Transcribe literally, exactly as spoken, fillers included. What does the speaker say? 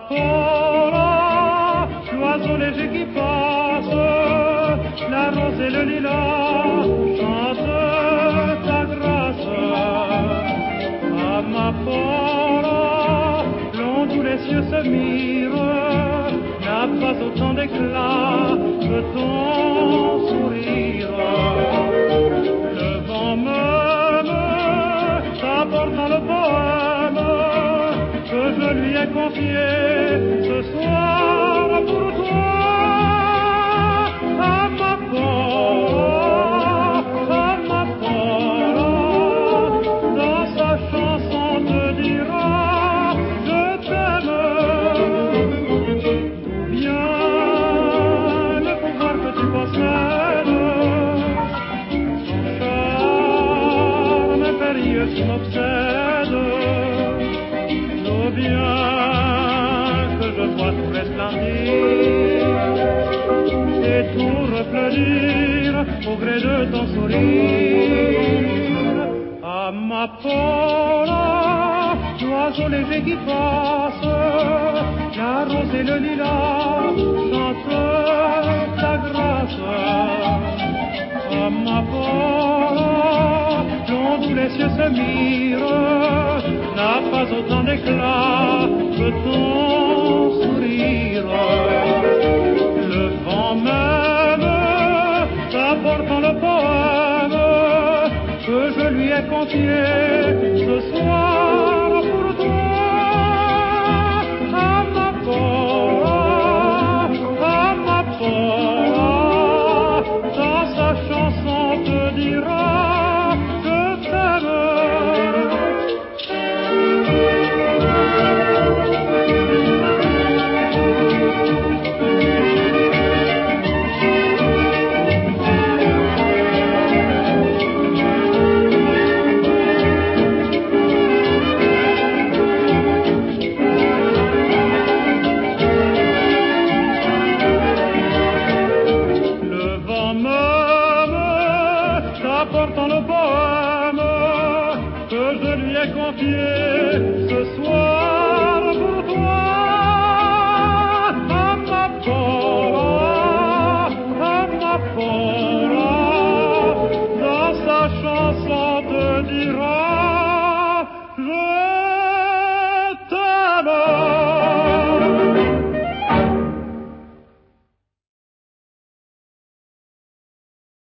Amapola, l'oiseau léger qui passe, la rose et le lilas chantent ta grâce. Amapola, l'onde où les cieux se mirent, n'a pas autant d'éclat que ton sourire. Le vent même t'apporte dans le poème que je lui ai confié ce soir pour toi. Amapola, Amapola, dans sa chanson te dira je t'aime. D'où vient le pouvoir que tu possèdes, son charme impérieux qui m'obsède. D'où vient que je vois tout resplendir et tout refleurir au gré de ton sourire. Amapola, l'oiseau léger qui passe, la rose et le lilas chantent ta grâce. Amapola, l'onde où les cieux se mirent, n'a pas autant d'éclat que ton sourire. Le vent même t'apporte dans le poème que je lui ai confié ce soir.